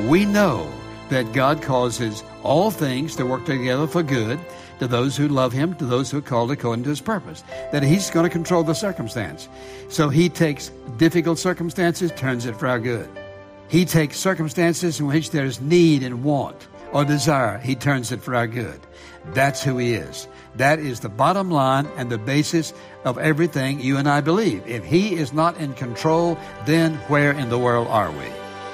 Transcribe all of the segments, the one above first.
We know that God causes all things to work together for good to those who love Him, to those who are called according to His purpose, that He's going to control the circumstance. So He takes difficult circumstances, turns it for our good. He takes circumstances in which there's need and want or desire, He turns it for our good. That's who He is. That is the bottom line and the basis of everything you and I believe. If He is not in control, then where in the world are we?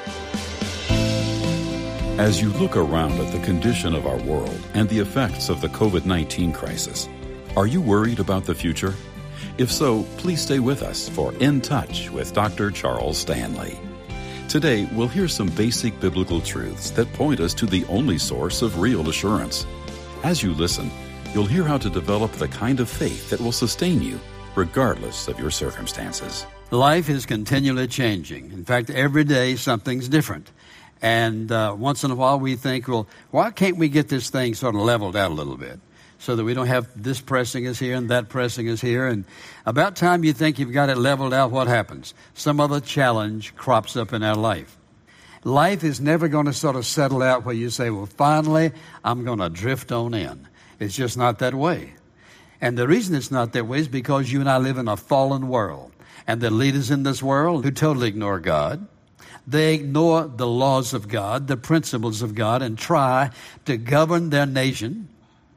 As you look around at the condition of our world and the effects of the COVID-19 crisis, are you worried about the future? If so, please stay with us for In Touch with Dr. Charles Stanley. Today, we'll hear some basic biblical truths that point us to the only source of real assurance. As you listen, you'll hear how to develop the kind of faith that will sustain you regardless of your circumstances. Life is continually changing. In fact, every day something's different. And once in a while we think, well, why can't we get this thing sort of leveled out a little bit so that we don't have this pressing is here and that pressing is here? And about time you think you've got it leveled out, what happens? Some other challenge crops up in our life. Life is never going to sort of settle out where you say, well, finally, I'm going to drift on in. It's just not that way. And the reason it's not that way is because you and I live in a fallen world. And the leaders in this world who totally ignore God, they ignore the laws of God, the principles of God, and try to govern their nation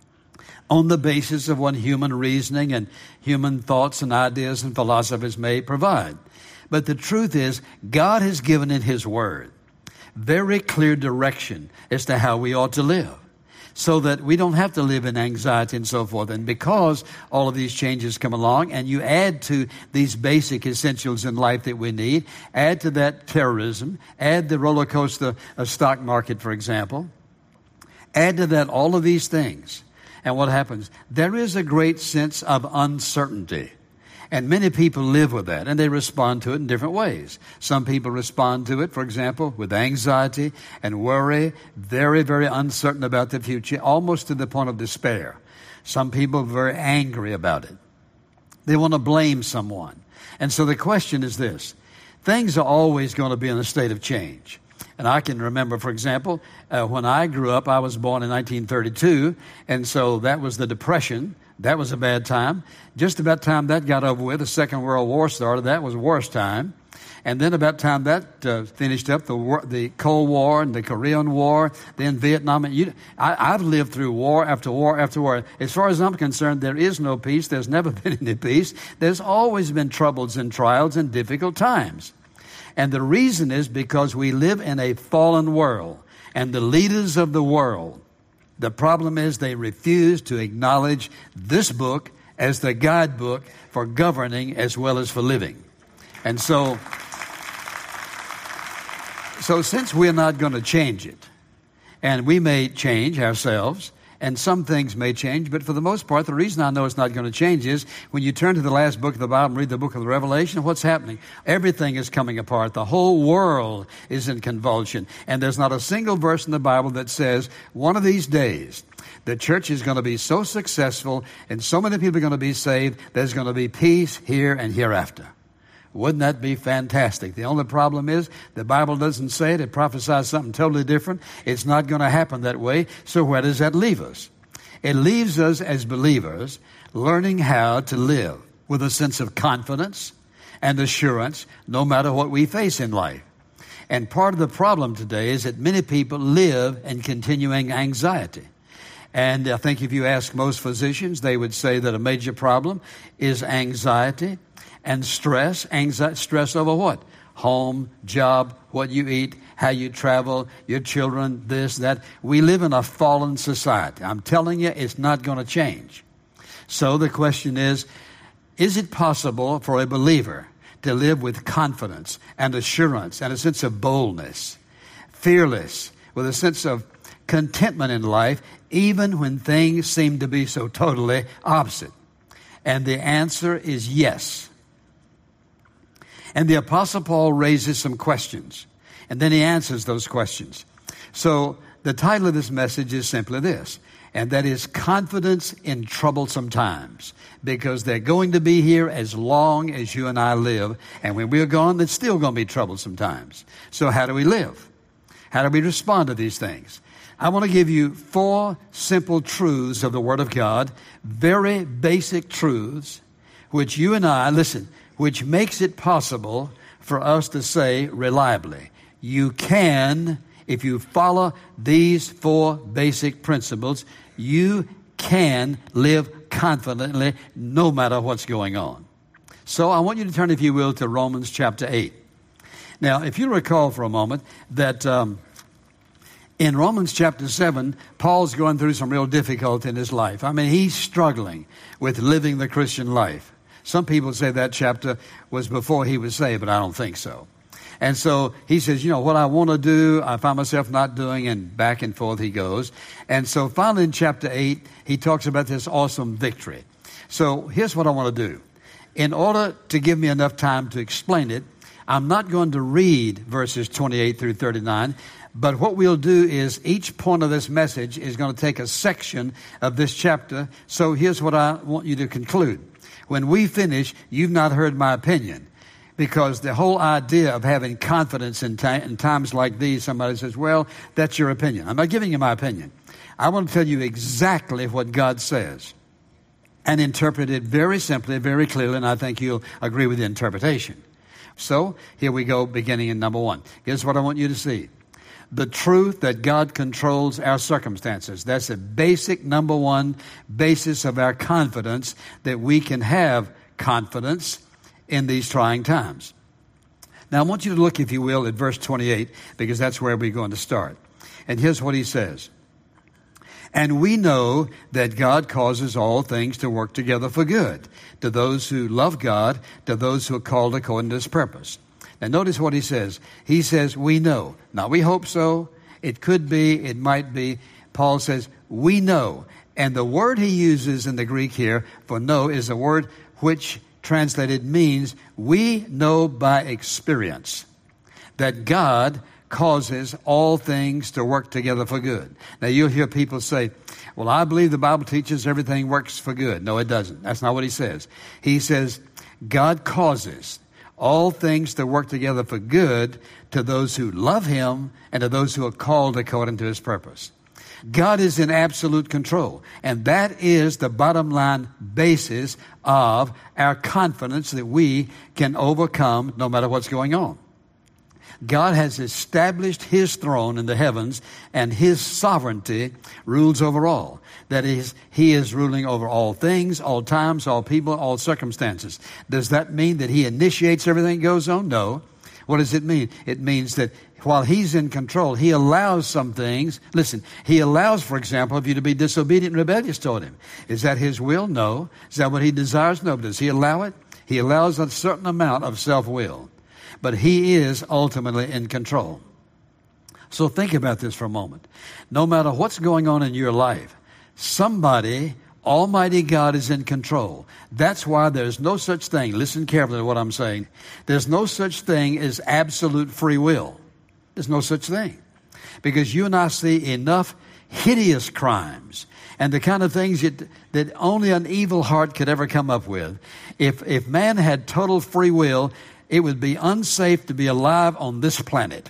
on the basis of what human reasoning and human thoughts and ideas and philosophies may provide. But the truth is, God has given in His Word very clear direction as to how we ought to live, so that we don't have to live in anxiety and so forth. And because all of these changes come along, and you add to these basic essentials in life that we need, add to that terrorism, add the roller coaster stock market, for example, add to that all of these things. And what happens? There is a great sense of uncertainty. And many people live with that, and they respond to it in different ways. Some people respond to it, for example, with anxiety and worry, very, very uncertain about the future, almost to the point of despair. Some people are very angry about it. They want to blame someone. And so the question is this: things are always going to be in a state of change. And I can remember, for example, when I grew up, I was born in 1932, and so that was the Depression. That was a bad time. Just about time that got over with, the Second World War started. That was the worst time. And then about time that finished up, the Cold War and the Korean War, then Vietnam. I've lived through war after war after war. As far as I'm concerned, there is no peace. There's never been any peace. There's always been troubles and trials and difficult times. And the reason is because we live in a fallen world. And the leaders of the world, the problem is they refuse to acknowledge this book as the guidebook for governing as well as for living. And so since we're not going to change it, and we may change ourselves, and some things may change, but for the most part, the reason I know it's not going to change is when you turn to the last book of the Bible and read the book of the Revelation, what's happening? Everything is coming apart. The whole world is in convulsion. And there's not a single verse in the Bible that says, one of these days, the church is going to be so successful and so many people are going to be saved, there's going to be peace here and hereafter. Wouldn't that be fantastic? The only problem is the Bible doesn't say it. It prophesies something totally different. It's not going to happen that way. So where does that leave us? It leaves us as believers learning how to live with a sense of confidence and assurance no matter what we face in life. And part of the problem today is that many people live in continuing anxiety. And I think if you ask most physicians, they would say that a major problem is anxiety and stress. Stress over what? Home, job, what you eat, how you travel, your children, this, that. We live in a fallen society. I'm telling you, it's not going to change. So the question is it possible for a believer to live with confidence and assurance and a sense of boldness, fearless, with a sense of contentment in life, even when things seem to be so totally opposite? And the answer is yes. And the Apostle Paul raises some questions, and then he answers those questions. So the title of this message is simply this, and that is Confidence in Troublesome Times, because they're going to be here as long as you and I live, and when we're gone, it's still going to be troublesome times. So how do we live? How do we respond to these things? I want to give you 4 simple truths of the Word of God, very basic truths, which you and I, listen, which makes it possible for us to say reliably, you can, if you follow these 4 basic principles, you can live confidently no matter what's going on. So I want you to turn, if you will, to Romans chapter 8. Now, if you recall for a moment that in Romans chapter 7, Paul's going through some real difficulty in his life. I mean, he's struggling with living the Christian life. Some people say that chapter was before he was saved, but I don't think so. And so he says, what I want to do, I find myself not doing, and back and forth he goes. And so finally in chapter 8, he talks about this awesome victory. So here's what I want to do. In order to give me enough time to explain it, I'm not going to read verses 28 through 39, but what we'll do is each point of this message is going to take a section of this chapter. So here's what I want you to conclude. When we finish, you've not heard my opinion, because the whole idea of having confidence in times like these, somebody says, well, that's your opinion. I'm not giving you my opinion. I want to tell you exactly what God says and interpret it very simply, very clearly, and I think you'll agree with the interpretation. So here we go, beginning in number 1. Here's what I want you to see. The truth that God controls our circumstances. That's a basic number 1 basis of our confidence, that we can have confidence in these trying times. Now I want you to look, if you will, at verse 28, because that's where we're going to start. And here's what he says. And we know that God causes all things to work together for good, to those who love God, to those who are called according to his purpose. Now notice what he says. He says, we know. Now we hope so. It could be, it might be. Paul says, we know. And the word he uses in the Greek here for know is a word which translated means we know by experience that God causes all things to work together for good. Now you'll hear people say, well, I believe the Bible teaches everything works for good. No, it doesn't. That's not what he says. He says, God causes all things to work together for good to those who love him and to those who are called according to his purpose. God is in absolute control, and that is the bottom line basis of our confidence that we can overcome no matter what's going on. God has established his throne in the heavens, and his sovereignty rules over all. That is, he is ruling over all things, all times, all people, all circumstances. Does that mean that he initiates everything that goes on? No. What does it mean? It means that while he's in control, he allows some things. Listen, he allows, for example, if you to be disobedient and rebellious toward him. Is that his will? No. Is that what he desires? No. Does he allow it? He allows a certain amount of self-will. But he is ultimately in control. So think about this for a moment. No matter what's going on in your life, somebody, Almighty God, is in control. That's why there's no such thing, listen carefully to what I'm saying, there's no such thing as absolute free will. There's no such thing. Because you and I see enough hideous crimes and the kind of things that only an evil heart could ever come up with. If man had total free will, it would be unsafe to be alive on this planet.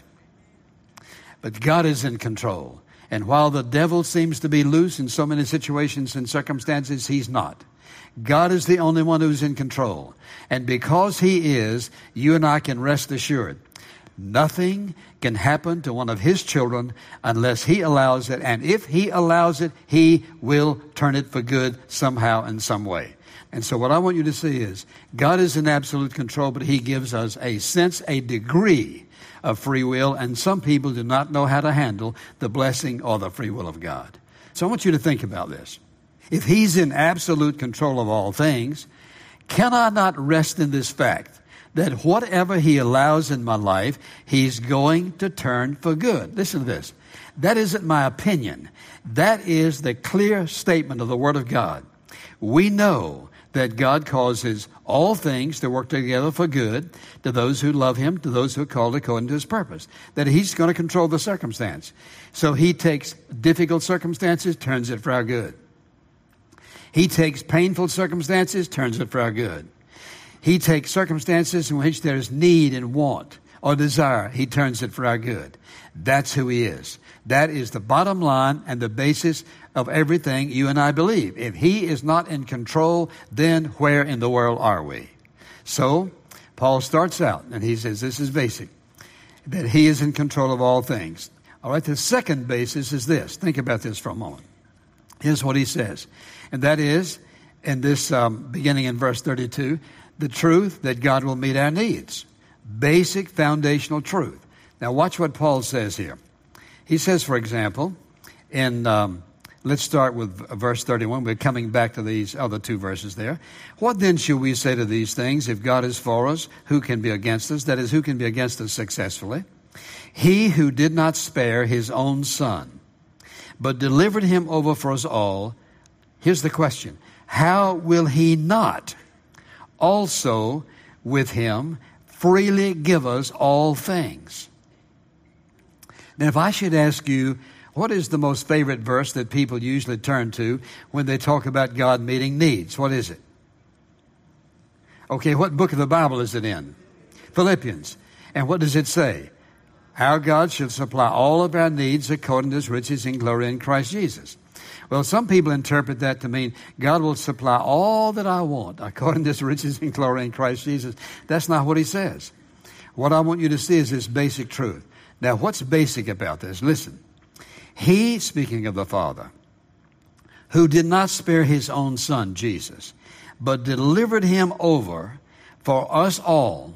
But God is in control. And while the devil seems to be loose in so many situations and circumstances, he's not. God is the only one who's in control. And because he is, you and I can rest assured. Nothing can happen to one of his children unless he allows it. And if he allows it, he will turn it for good somehow in some way. And so what I want you to see is God is in absolute control, but he gives us a sense, a degree of free will. And some people do not know how to handle the blessing or the free will of God. So I want you to think about this. If he's in absolute control of all things, can I not rest in this fact that whatever he allows in my life, he's going to turn for good? Listen to this. That isn't my opinion. That is the clear statement of the Word of God. We know that God causes all things to work together for good to those who love him, to those who are called according to his purpose. That he's going to control the circumstance. So he takes difficult circumstances, turns it for our good. He takes painful circumstances, turns it for our good. He takes circumstances in which there is need and want, or desire, He turns it for our good. That's who He is. That is the bottom line and the basis of everything you and I believe. If He is not in control, then where in the world are we? So, Paul starts out, and he says this is basic, that He is in control of all things. All right, the second basis is this. Think about this for a moment. Here's what he says, and that is, in this beginning in verse 32, the truth that God will meet our needs. Basic foundational truth. Now watch what Paul says here. He says, for example, in let's start with verse 31. We're coming back to these other two verses there. What then shall we say to these things? If God is for us, who can be against us? That is, who can be against us successfully? He who did not spare His own Son, but delivered Him over for us all. Here's the question. How will He not also with Him freely give us all things? Now, if I should ask you, what is the most favorite verse that people usually turn to when they talk about God meeting needs? What is it? Okay, what book of the Bible is it in? Philippians. And what does it say? Our God shall supply all of our needs according to His riches in glory in Christ Jesus. Well, some people interpret that to mean God will supply all that I want according to His riches in glory in Christ Jesus. That's not what He says. What I want you to see is this basic truth. Now, what's basic about this? Listen. He, speaking of the Father, who did not spare His own Son, Jesus, but delivered Him over for us all,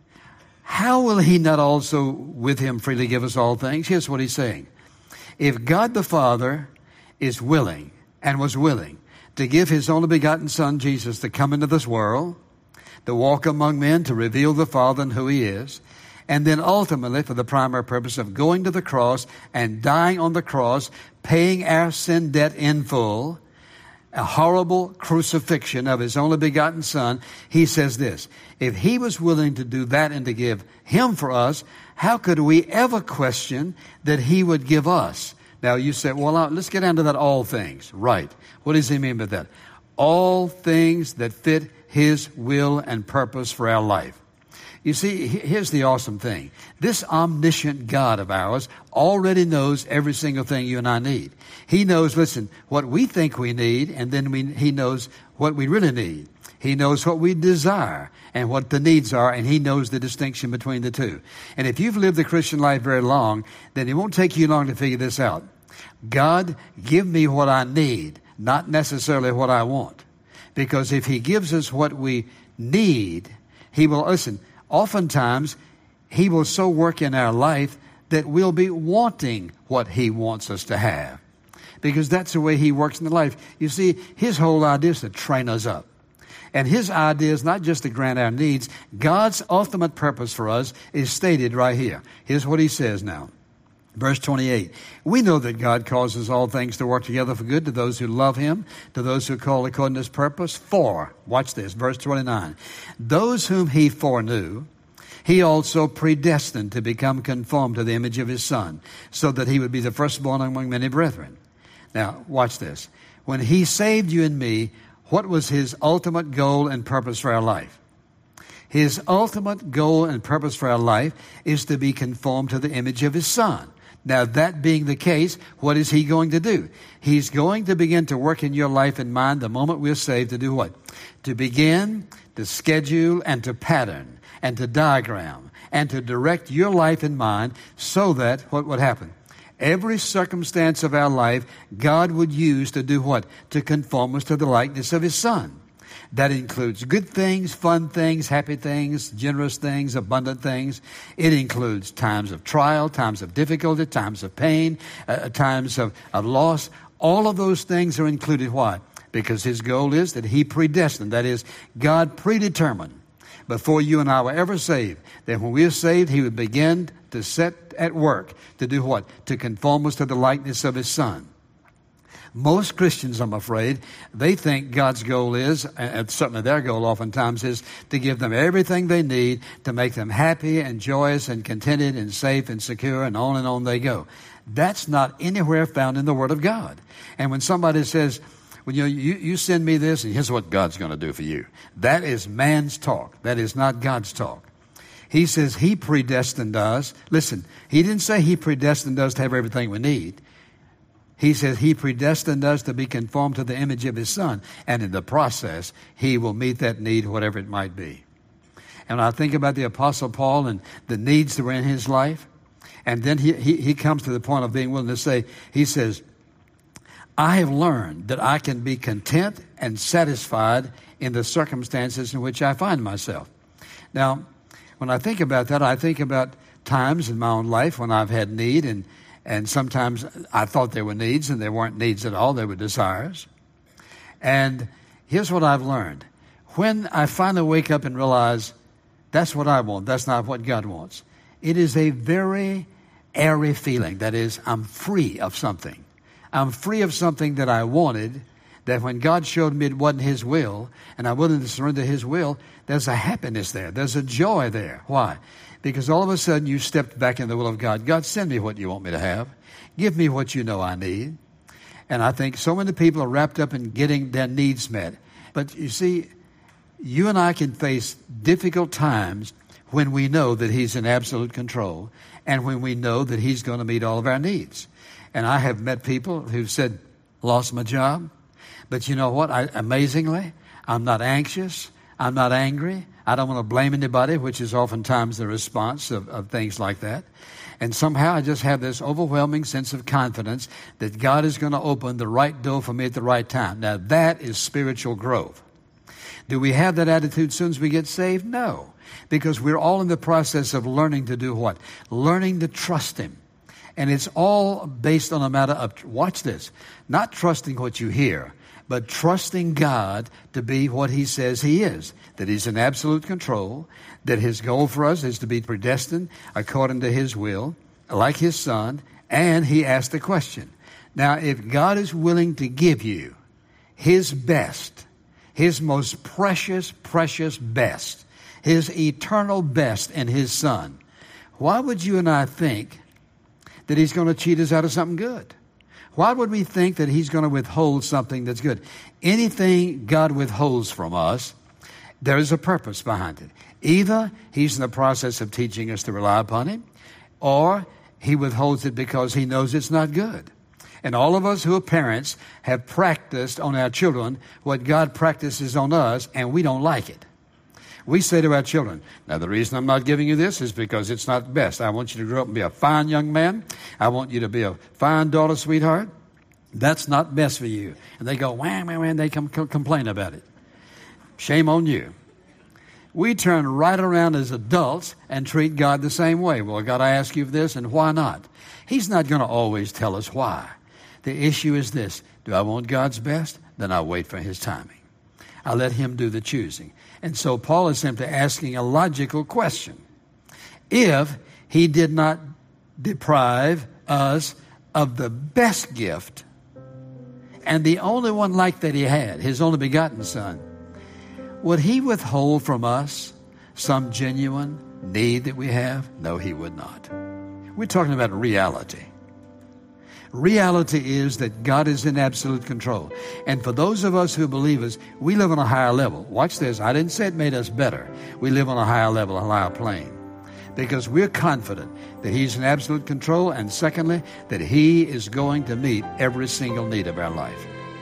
how will He not also with Him freely give us all things? Here's what He's saying. If God the Father is willing and was willing to give His only begotten Son, Jesus, to come into this world, to walk among men, to reveal the Father and who He is, and then ultimately for the primary purpose of going to the cross and dying on the cross, paying our sin debt in full, a horrible crucifixion of His only begotten Son, He says this, if He was willing to do that and to give Him for us, how could we ever question that He would give us? Now you say, well, let's get down to that all things. Right. What does He mean by that? All things that fit His will and purpose for our life. You see, here's the awesome thing. This omniscient God of ours already knows every single thing you and I need. He knows, listen, what we think we need, and then He knows what we really need. He knows what we desire and what the needs are, and He knows the distinction between the two. And if you've lived the Christian life very long, then it won't take you long to figure this out. God, give me what I need, not necessarily what I want. Because if He gives us what we need, He will, listen, oftentimes, He will so work in our life that we'll be wanting what He wants us to have. Because that's the way He works in the life. You see, His whole idea is to train us up. And His idea is not just to grant our needs. God's ultimate purpose for us is stated right here. Here's what He says now. Verse 28, we know that God causes all things to work together for good to those who love Him, to those who call according to His purpose. For, watch this, verse 29, those whom He foreknew, He also predestined to become conformed to the image of His Son, so that He would be the firstborn among many brethren. Now, watch this. When He saved you and me, what was His ultimate goal and purpose for our life? His ultimate goal and purpose for our life is to be conformed to the image of His Son. Now, that being the case, what is He going to do? He's going to begin to work in your life and mine the moment we're saved to do what? To begin, to schedule, and to pattern, and to diagram, and to direct your life and mine so that, what would happen? Every circumstance of our life, God would use to do what? To conform us to the likeness of His Son. That includes good things, fun things, happy things, generous things, abundant things. It includes times of trial, times of difficulty, times of pain, times of loss. All of those things are included. Why? Because His goal is that He predestined. That is, God predetermined before you and I were ever saved, that when we are saved, He would begin to set at work to do what? To conform us to the likeness of His Son. Most Christians, I'm afraid, they think God's goal is, and certainly their goal oftentimes is, to give them everything they need to make them happy and joyous and contented and safe and secure, and on they go. That's not anywhere found in the Word of God. And when somebody says, well, you send me this, and here's what God's going to do for you. That is man's talk. That is not God's talk. He says He predestined us. Listen, He didn't say He predestined us to have everything we need. He says He predestined us to be conformed to the image of His Son. And in the process, He will meet that need, whatever it might be. And I think about the Apostle Paul and the needs that were in his life. And then he comes to the point of being willing to say, he says, I have learned that I can be content and satisfied in the circumstances in which I find myself. Now, when I think about that, I think about times in my own life when I've had need, and sometimes I thought there were needs, and there weren't needs at all. They were desires. And here's what I've learned. When I finally wake up and realize that's what I want, that's not what God wants, it is a very airy feeling. That is, I'm free of something. I'm free of something that I wanted, that when God showed me it wasn't His will, and I'm willing to surrender His will, there's a happiness there. There's a joy there. Why? Because all of a sudden you stepped back in the will of God. God, send me what you want me to have. Give me what you know I need. And I think so many people are wrapped up in getting their needs met. But you see, you and I can face difficult times when we know that He's in absolute control and when we know that He's going to meet all of our needs. And I have met people who've said, lost my job. But you know what? Amazingly, I'm not anxious. I'm not angry. I don't want to blame anybody, which is oftentimes the response of things like that. And somehow I just have this overwhelming sense of confidence that God is going to open the right door for me at the right time. Now, that is spiritual growth. Do we have that attitude as soon as we get saved? No. Because we're all in the process of learning to do what? Learning to trust Him. And it's all based on a matter of, watch this, not trusting what you hear, but trusting God to be what He says He is, that He's in absolute control, that His goal for us is to be predestined according to His will, like His Son, and He asked the question. Now, if God is willing to give you His best, His most precious, precious best, His eternal best in His Son, why would you and I think that He's going to cheat us out of something good? Why would we think that He's going to withhold something that's good? Anything God withholds from us, there is a purpose behind it. Either He's in the process of teaching us to rely upon Him, or He withholds it because He knows it's not good. And all of us who are parents have practiced on our children what God practices on us, and we don't like it. We say to our children, now the reason I'm not giving you this is because it's not best. I want you to grow up and be a fine young man. I want you to be a fine daughter, sweetheart. That's not best for you. And they go, wham, wham, wham, they complain about it. Shame on you. We turn right around as adults and treat God the same way. Well, God, I ask you for this, and why not? He's not going to always tell us why. The issue is this. Do I want God's best? Then I'll wait for His timing. I'll let Him do the choosing. And so Paul is simply asking a logical question. If He did not deprive us of the best gift and the only one like that He had, His only begotten Son, would He withhold from us some genuine need that we have? No, He would not. We're talking about reality. Reality is that God is in absolute control. And for those of us who are believers, we live on a higher level. Watch this. I didn't say it made us better. We live on a higher level, a higher plane. Because we're confident that He's in absolute control, and secondly, that He is going to meet every single need of our life.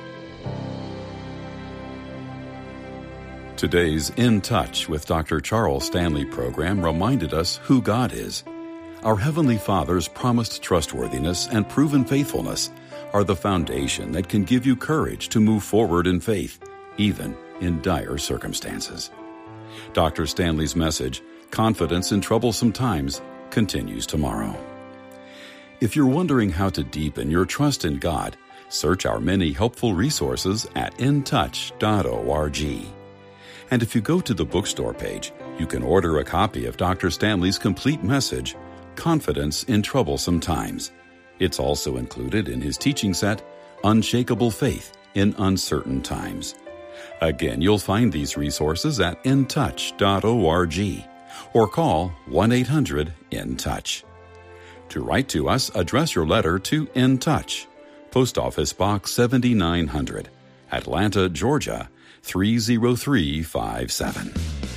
Today's In Touch with Dr. Charles Stanley program reminded us who God is. Our Heavenly Father's promised trustworthiness and proven faithfulness are the foundation that can give you courage to move forward in faith, even in dire circumstances. Dr. Stanley's message, Confidence in Troublesome Times, continues tomorrow. If you're wondering how to deepen your trust in God, search our many helpful resources at intouch.org. And if you go to the bookstore page, you can order a copy of Dr. Stanley's complete message, Confidence in Troublesome Times. It's also included in his teaching set, Unshakable Faith in Uncertain Times. Again, you'll find these resources at intouch.org or call 1-800-IN-TOUCH. To write to us, address your letter to In Touch, Post Office Box 7900, Atlanta, Georgia 30357.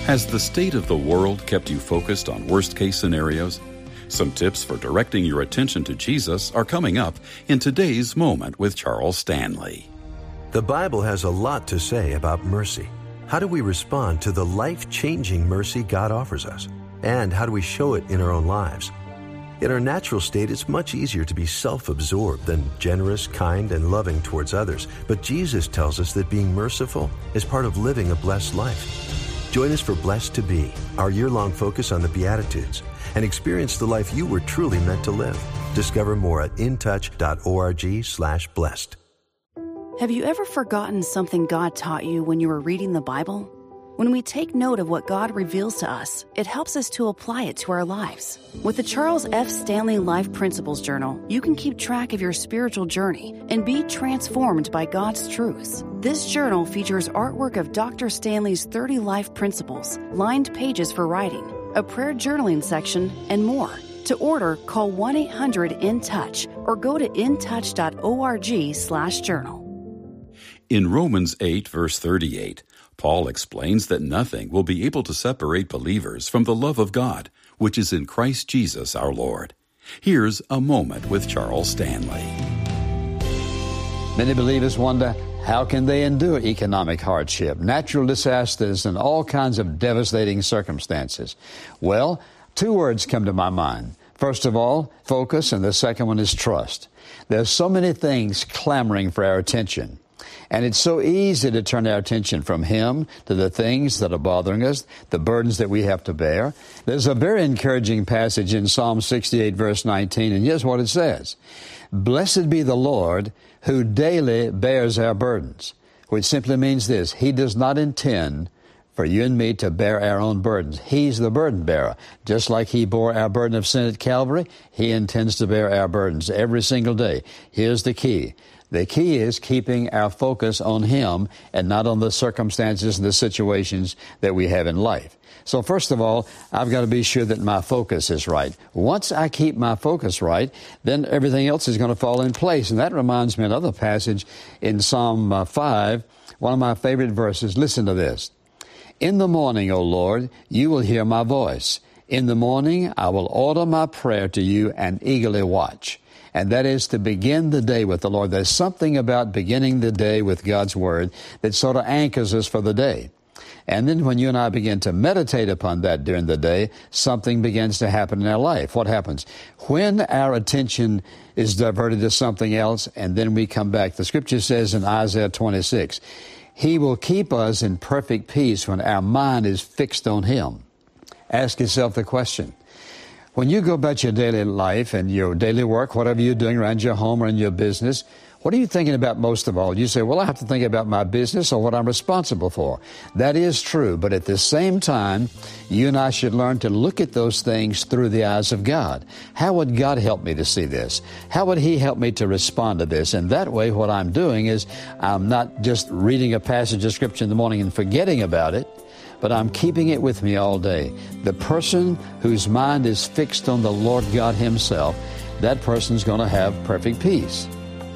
Has the state of the world kept you focused on worst-case scenarios? Some tips for directing your attention to Jesus are coming up in today's Moment with Charles Stanley. The Bible has a lot to say about mercy. How do we respond to the life-changing mercy God offers us? And how do we show it in our own lives? In our natural state, it's much easier to be self-absorbed than generous, kind, and loving towards others. But Jesus tells us that being merciful is part of living a blessed life. Join us for Blessed to Be, our year-long focus on the Beatitudes, and experience the life you were truly meant to live. Discover more at intouch.org/blessed. Have you ever forgotten something God taught you when you were reading the Bible? When we take note of what God reveals to us, it helps us to apply it to our lives. With the Charles F. Stanley Life Principles Journal, you can keep track of your spiritual journey and be transformed by God's truths. This journal features artwork of Dr. Stanley's 30 life principles, lined pages for writing, a prayer journaling section, and more. To order, call 1-800-IN-TOUCH or go to intouch.org/journal. In Romans 8, verse 38, Paul explains that nothing will be able to separate believers from the love of God, which is in Christ Jesus our Lord. Here's a Moment with Charles Stanley. Many believers wonder, how can they endure economic hardship, natural disasters, and all kinds of devastating circumstances? Well, two words come to my mind. First of all, focus, and the second one is trust. There's so many things clamoring for our attention. And it's so easy to turn our attention from Him to the things that are bothering us, the burdens that we have to bear. There's a very encouraging passage in Psalm 68, verse 19, and here's what it says. Blessed be the Lord who daily bears our burdens, which simply means this. He does not intend for you and me to bear our own burdens. He's the burden bearer. Just like He bore our burden of sin at Calvary, He intends to bear our burdens every single day. Here's the key. The key is keeping our focus on Him and not on the circumstances and the situations that we have in life. So first of all, I've got to be sure that my focus is right. Once I keep my focus right, then everything else is going to fall in place. And that reminds me of another passage in Psalm 5, one of my favorite verses. Listen to this. In the morning, O Lord, you will hear my voice. In the morning, I will order my prayer to you and eagerly watch. And that is to begin the day with the Lord. There's something about beginning the day with God's Word that sort of anchors us for the day. And then when you and I begin to meditate upon that during the day, something begins to happen in our life. What happens? When our attention is diverted to something else and then we come back, the Scripture says in Isaiah 26, He will keep us in perfect peace when our mind is fixed on Him. Ask yourself the question. When you go about your daily life and your daily work, whatever you're doing around your home or in your business, what are you thinking about most of all? You say, well, I have to think about my business or what I'm responsible for. That is true, but at the same time, you and I should learn to look at those things through the eyes of God. How would God help me to see this? How would He help me to respond to this? And that way, what I'm doing is I'm not just reading a passage of Scripture in the morning and forgetting about it, but I'm keeping it with me all day. The person whose mind is fixed on the Lord God Himself, that person's going to have perfect peace.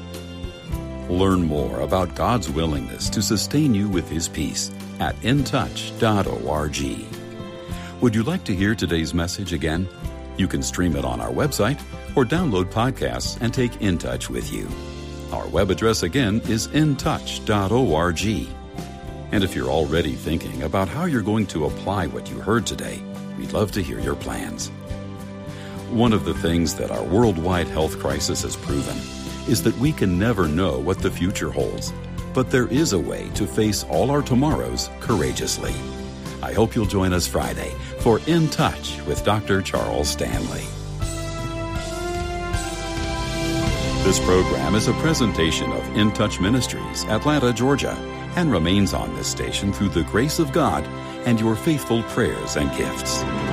Learn more about God's willingness to sustain you with His peace at intouch.org. Would you like to hear today's message again? You can stream it on our website or download podcasts and take In Touch with you. Our web address again is intouch.org. And if you're already thinking about how you're going to apply what you heard today, we'd love to hear your plans. One of the things that our worldwide health crisis has proven is that we can never know what the future holds, but there is a way to face all our tomorrows courageously. I hope you'll join us Friday for In Touch with Dr. Charles Stanley. This program is a presentation of In Touch Ministries, Atlanta, Georgia, and remains on this station through the grace of God and your faithful prayers and gifts.